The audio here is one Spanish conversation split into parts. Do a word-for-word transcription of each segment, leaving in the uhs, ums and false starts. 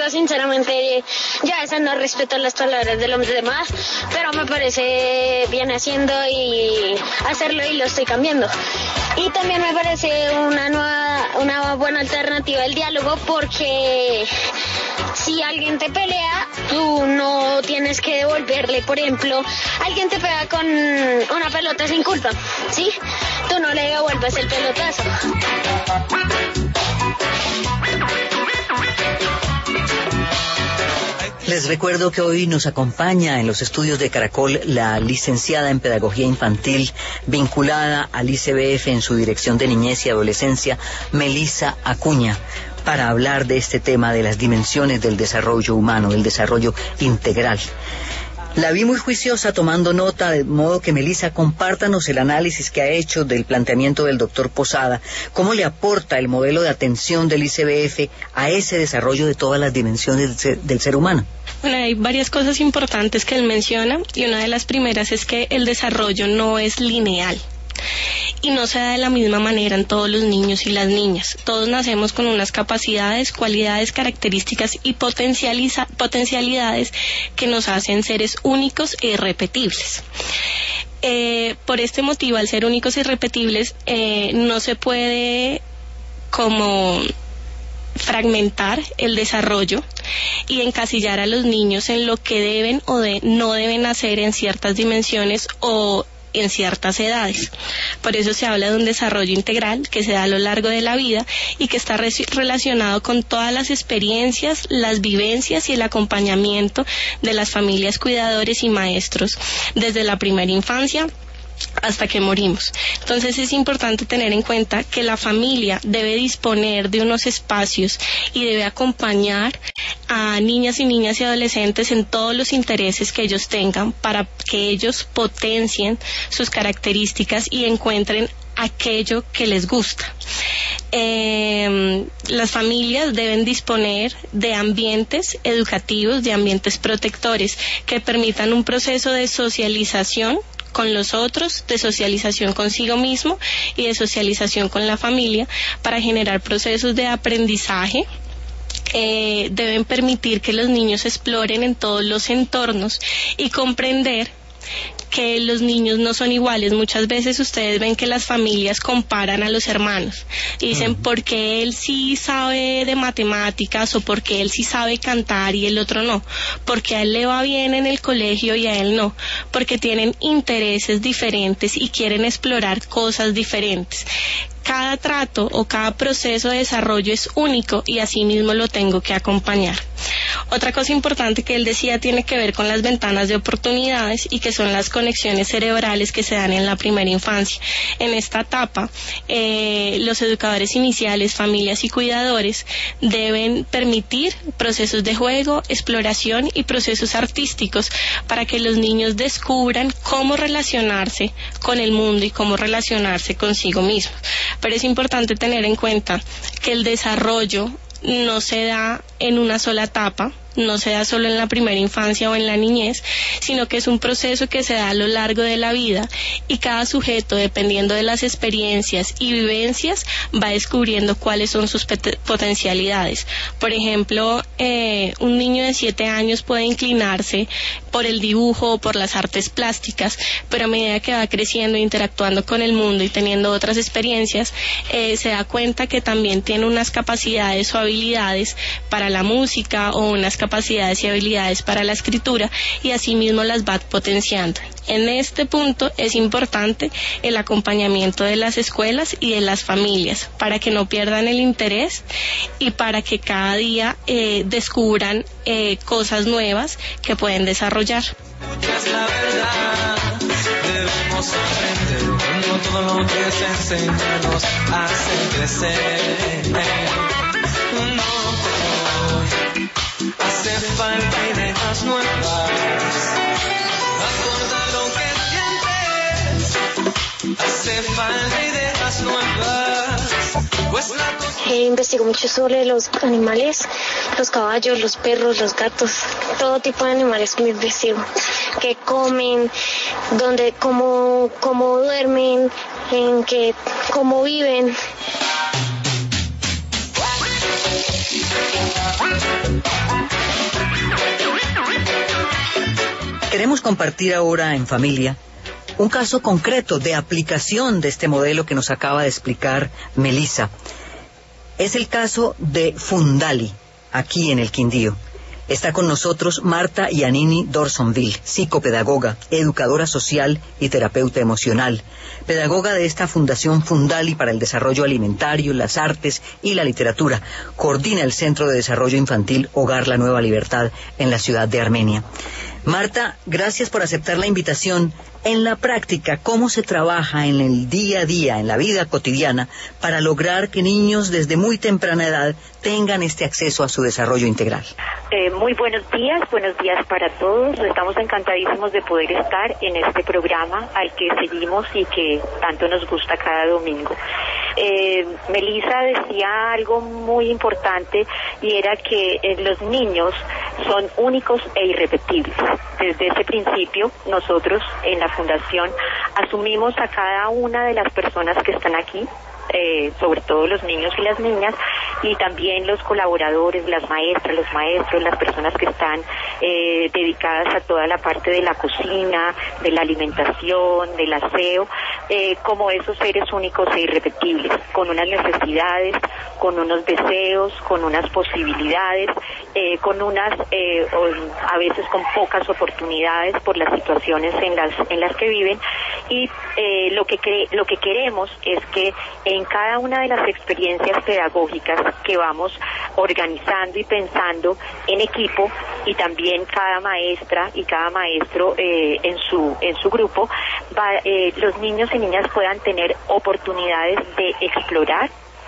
yo sinceramente ya esa no respeto las palabras de los demás, pero me parece bien haciendo y hacerlo y lo estoy cambiando. Y también me parece una nueva, una buena alternativa el diálogo, porque si alguien te pelea, tú no tienes que devolverle. Por ejemplo, alguien te pega con una pelota sin culpa, ¿sí? Tú no le devuelves el pelotazo. Les recuerdo que hoy nos acompaña en los estudios de Caracol la licenciada en Pedagogía Infantil vinculada al I C B F en su Dirección de Niñez y Adolescencia, Melissa Acuña, para hablar de este tema de las dimensiones del desarrollo humano, del desarrollo integral. La vi muy juiciosa tomando nota, de modo que Melissa, compártanos el análisis que ha hecho del planteamiento del doctor Posada. ¿Cómo le aporta el modelo de atención del I C B F a ese desarrollo de todas las dimensiones del ser, del ser humano? Bueno, hay varias cosas importantes que él menciona, y una de las primeras es que el desarrollo no es lineal y no se da de la misma manera en todos los niños y las niñas. Todos nacemos con unas capacidades, cualidades, características y potencializa, potencialidades que nos hacen seres únicos e irrepetibles. Eh, por este motivo, al ser únicos e irrepetibles, eh, no se puede como fragmentar el desarrollo y encasillar a los niños en lo que deben o de, no deben hacer en ciertas dimensiones o en ciertas edades. Por eso se habla de un desarrollo integral que se da a lo largo de la vida y que está re- relacionado con todas las experiencias, las vivencias y el acompañamiento de las familias, cuidadores y maestros desde la primera infancia hasta que morimos. Entonces es importante tener en cuenta que la familia debe disponer de unos espacios y debe acompañar a niñas y niñas y adolescentes en todos los intereses que ellos tengan para que ellos potencien sus características y encuentren aquello que les gusta. Eh, las familias deben disponer de ambientes educativos, de ambientes protectores que permitan un proceso de socialización con los otros, de socialización consigo mismo y de socialización con la familia para generar procesos de aprendizaje. Eh, deben permitir que los niños exploren en todos los entornos y comprender que los niños no son iguales. Muchas veces ustedes ven que las familias comparan a los hermanos y dicen, ¿por qué él sí sabe de matemáticas o por qué él sí sabe cantar y el otro no? Porque a él le va bien en el colegio y a él no, porque tienen intereses diferentes y quieren explorar cosas diferentes. Cada trato o cada proceso de desarrollo es único y así mismo lo tengo que acompañar. Otra cosa importante que él decía tiene que ver con las ventanas de oportunidades y que son las conexiones cerebrales que se dan en la primera infancia. En esta etapa, eh, los educadores iniciales, familias y cuidadores deben permitir procesos de juego, exploración y procesos artísticos para que los niños descubran cómo relacionarse con el mundo y cómo relacionarse consigo mismos. Pero es importante tener en cuenta que el desarrollo no se da en una sola etapa, no se da solo en la primera infancia o en la niñez, sino que es un proceso que se da a lo largo de la vida y cada sujeto, dependiendo de las experiencias y vivencias, va descubriendo cuáles son sus pet- potencialidades. Por ejemplo, eh, un niño de siete años puede inclinarse por el dibujo o por las artes plásticas, pero a medida que va creciendo, interactuando con el mundo y teniendo otras experiencias, eh, se da cuenta que también tiene unas capacidades o habilidades para la música o unas capacidades y habilidades para la escritura y asimismo las va potenciando. En este punto es importante el acompañamiento de las escuelas y de las familias para que no pierdan el interés y para que cada día eh, descubran eh, cosas nuevas que pueden desarrollar. Es la verdad, debemos aprender como todo lo que se enseña nos hace crecer. No hoy hace falta ideas nuevas, acordar lo que sientes, hace falta ideas nuevas, pues la cosa... Eh, investigo mucho sobre los animales, los caballos, los perros, los gatos, todo tipo de animales me investigo, que comen, dónde, cómo, cómo duermen, en qué, cómo viven. Queremos compartir ahora en familia un caso concreto de aplicación de este modelo que nos acaba de explicar Melissa. Es el caso de Fundali, aquí en el Quindío. Está con nosotros Marta Iannini Dorsonville, psicopedagoga, educadora social y terapeuta emocional, pedagoga de esta Fundación Fundali para el Desarrollo Alimentario, las Artes y la Literatura. Coordina el Centro de Desarrollo Infantil Hogar La Nueva Libertad en la ciudad de Armenia. Marta, gracias por aceptar la invitación. En la práctica, ¿cómo se trabaja en el día a día, en la vida cotidiana, para lograr que niños desde muy temprana edad tengan este acceso a su desarrollo integral? Eh, muy buenos días, buenos días para todos. Estamos encantadísimos de poder estar en este programa al que seguimos y que tanto nos gusta cada domingo. Eh, Melissa decía algo muy importante y era que eh, los niños son únicos e irrepetibles. Desde ese principio, nosotros en la Fundación asumimos a cada una de las personas que están aquí, eh, sobre todo los niños y las niñas, y también los colaboradores, las maestras, los maestros, las personas que están eh, dedicadas a toda la parte de la cocina, de la alimentación, del aseo, eh, como esos seres únicos e irrepetibles, con unas necesidades, con unos deseos, con unas posibilidades, eh, con unas, eh, a veces con pocas oportunidades por las situaciones en las en las que viven, y eh, lo que cre- lo que queremos es que en cada una de las experiencias pedagógicas que vamos organizando y pensando en equipo, y también cada maestra y cada maestro eh, en su en su grupo, va, eh, los niños y niñas puedan tener oportunidades de explorar,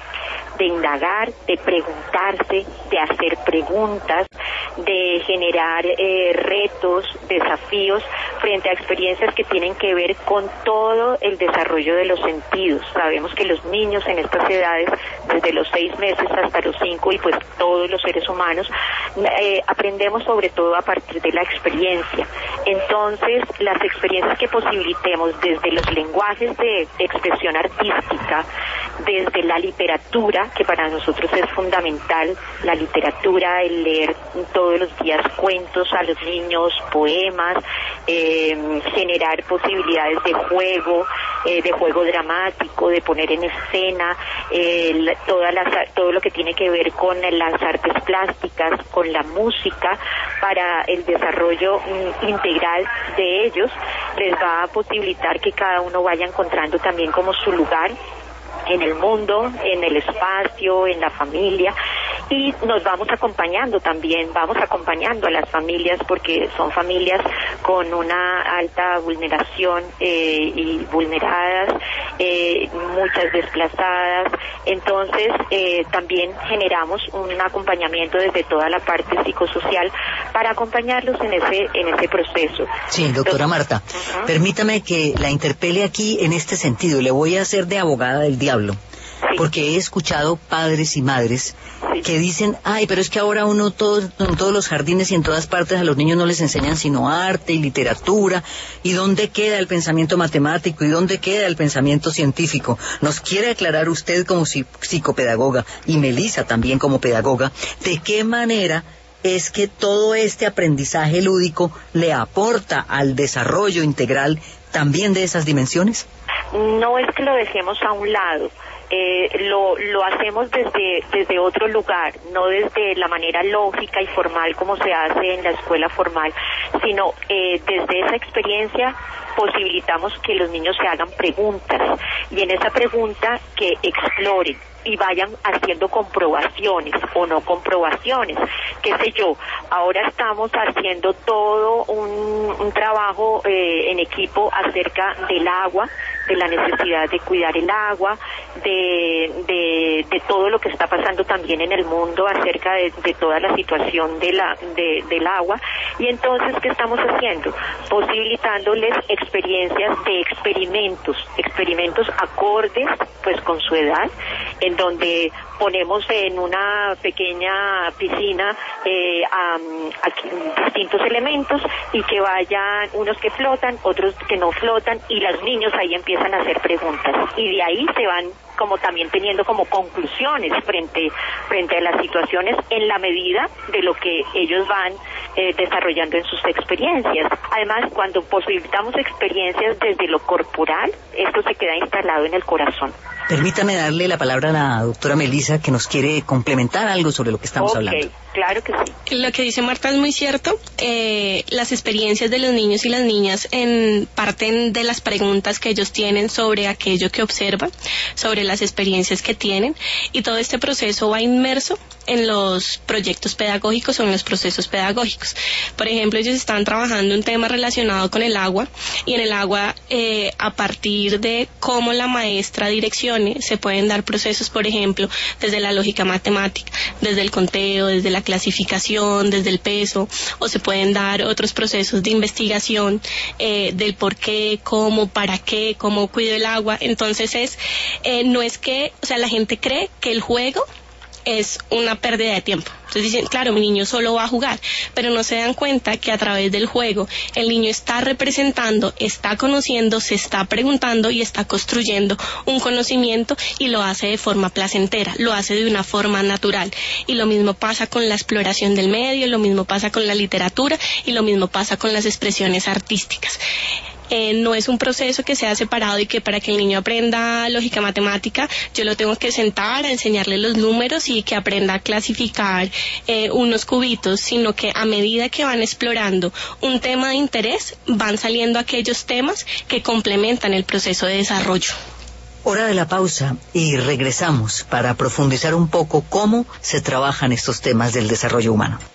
de indagar, de preguntarse, de hacer preguntas, de generar eh, retos, desafíos frente a experiencias que tienen que ver con todo el desarrollo de los sentidos. Sabemos que los niños en estas edades, desde los seis meses hasta los cinco, y pues todos los seres humanos, eh, aprendemos sobre todo a partir de la experiencia. Entonces, las experiencias que posibilitemos desde los lenguajes de expresión artística, desde la literatura, que para nosotros es fundamental, la literatura, el leer todos los días cuentos a los niños, poemas, eh, generar posibilidades de juego, eh, de juego dramático, de poner en escena, eh, la, todas las, todo lo que tiene que ver con las artes plásticas, con la música, para el desarrollo mm, integral de ellos, les va a posibilitar que cada uno vaya encontrando también como su lugar en el mundo, en el espacio, en la familia, y nos vamos acompañando también, vamos acompañando a las familias, porque son familias con una alta vulneración eh, y vulneradas, eh, muchas desplazadas. Entonces eh, también generamos un acompañamiento desde toda la parte psicosocial para acompañarlos en ese en ese proceso. Sí, doctora Marta, uh-huh. Permítame que la interpele aquí en este sentido. Le voy a hacer de abogada del diablo. Sí. Porque he escuchado padres y madres sí. que dicen, ay, pero es que ahora uno todo, en todos los jardines y en todas partes a los niños no les enseñan sino arte y literatura, y dónde queda el pensamiento matemático y dónde queda el pensamiento científico. ¿Nos quiere aclarar usted como psicopedagoga, y Melissa también como pedagoga, de qué manera es que todo este aprendizaje lúdico le aporta al desarrollo integral también de esas dimensiones? No es que lo dejemos a un lado. Eh, lo, lo hacemos desde, desde otro lugar, no desde la manera lógica y formal como se hace en la escuela formal, sino eh, desde esa experiencia posibilitamos que los niños se hagan preguntas, y en esa pregunta que exploren y vayan haciendo comprobaciones o no comprobaciones, qué sé yo. Ahora estamos haciendo todo un, un trabajo eh, en equipo acerca del agua, de la necesidad de cuidar el agua, de, de, de todo lo que está pasando también en el mundo acerca de, de toda la situación de la, de, del agua. Y entonces, ¿qué estamos haciendo? Posibilitándoles experiencias de experimentos, experimentos acordes pues con su edad, en donde ponemos en una pequeña piscina eh, a, a distintos elementos, y que vayan unos que flotan, otros que no flotan, y los niños ahí empiezan a hacer preguntas, y de ahí se van como también teniendo como conclusiones frente frente a las situaciones, en la medida de lo que ellos van eh, desarrollando en sus experiencias. Además, cuando posibilitamos experiencias desde lo corporal, esto se queda instalado en el corazón. Permítame darle la palabra a la doctora Melissa, que nos quiere complementar algo sobre lo que estamos okay, hablando. Claro que sí. Lo que dice Marta es muy cierto. Eh, las experiencias de los niños y las niñas en, parten de las preguntas que ellos tienen sobre aquello que observan, sobre las experiencias que tienen, y todo este proceso va inmerso en los proyectos pedagógicos o en los procesos pedagógicos. Por ejemplo, ellos están trabajando un tema relacionado con el agua, y en el agua, eh, a partir de cómo la maestra direccione, se pueden dar procesos, por ejemplo, desde la lógica matemática, desde el conteo, desde la clasificación, desde el peso, o se pueden dar otros procesos de investigación eh, del por qué, cómo, para qué, cómo cuido el agua. Entonces es, eh, no es que, o sea, la gente cree que el juego es una pérdida de tiempo. Entonces dicen, claro, mi niño solo va a jugar, pero no se dan cuenta que a través del juego el niño está representando, está conociendo, se está preguntando y está construyendo un conocimiento, y lo hace de forma placentera, lo hace de una forma natural. Y lo mismo pasa con la exploración del medio, lo mismo pasa con la literatura, y lo mismo pasa con las expresiones artísticas. Eh, no es un proceso que sea separado y que para que el niño aprenda lógica matemática yo lo tengo que sentar a enseñarle los números y que aprenda a clasificar eh, unos cubitos, sino que a medida que van explorando un tema de interés, van saliendo aquellos temas que complementan el proceso de desarrollo. Hora de la pausa, y regresamos para profundizar un poco cómo se trabajan estos temas del desarrollo humano.